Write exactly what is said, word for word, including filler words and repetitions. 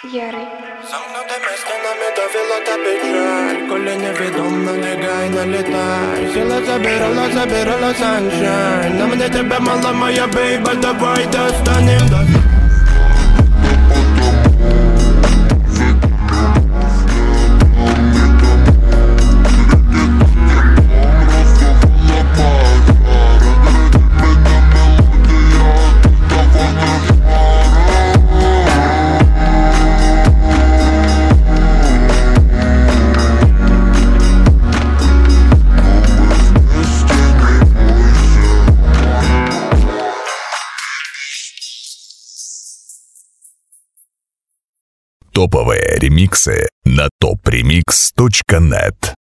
Ярий. Замкнутими стінами довело та печаль. Коли невідомо, лягай, налітай. Сіла забирала, забирала саншайн. На мене тебе мала моя бейба, давай достанем до... Топовые ремиксы на топ ремикс точка нет.